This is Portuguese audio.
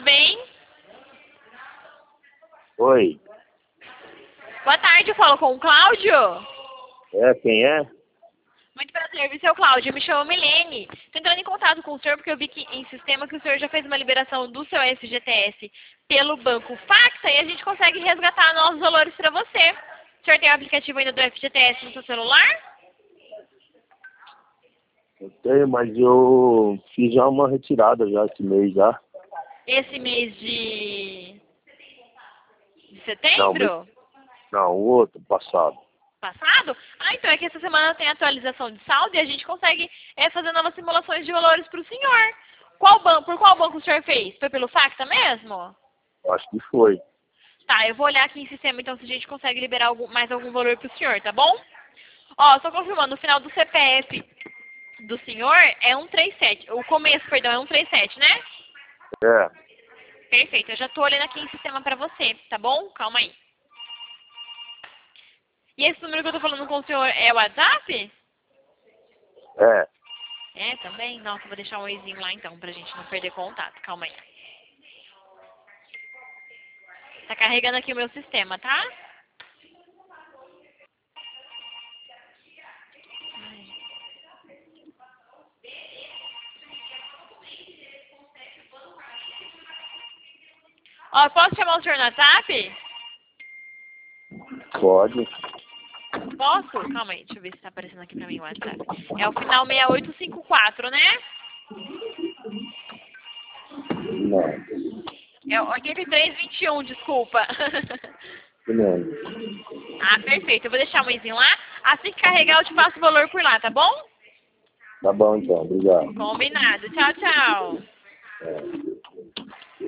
bem? Oi. Boa tarde, eu falo com o Cláudio. É, quem é? Muito prazer, seu Cláudio. Eu me chamo Milene. Estou entrando em contato com o senhor porque eu vi que em sistema que o senhor já fez uma liberação do seu FGTS pelo banco Faxa e a gente consegue resgatar novos valores para você. O senhor tem o aplicativo ainda do FGTS no seu celular? Eu tenho, mas eu fiz já uma retirada já esse mês já. Esse mês de setembro? Não, o outro passado. Passado? Ah, então é que essa semana tem atualização de saldo e a gente consegue fazer novas simulações de valores para o senhor. Por qual banco o senhor fez? Foi pelo Faxa mesmo? Acho que foi. Tá, eu vou olhar aqui em sistema então se a gente consegue liberar mais algum valor para o senhor, tá bom? Ó, só confirmando, o final do CPF do senhor é 137. O começo, perdão, é 137, né? É. Perfeito, eu já tô olhando aqui em sistema para você, tá bom? Calma aí. E esse número que eu tô falando com o senhor é o WhatsApp? É. É, também? Nossa, vou deixar um oizinho lá então, pra gente não perder contato. Calma aí. Tá carregando aqui o meu sistema, tá? Ó, posso chamar o senhor no WhatsApp? Pode. Posso? Calma aí, deixa eu ver se tá aparecendo aqui pra mim o WhatsApp. É o final 6854, né? Não. É o 8321, desculpa. Não. Ah, perfeito. Eu vou deixar o oizinho lá. Assim que carregar, eu te passo o valor por lá, tá bom? Tá bom então, obrigado. Combinado. Tchau, tchau. É.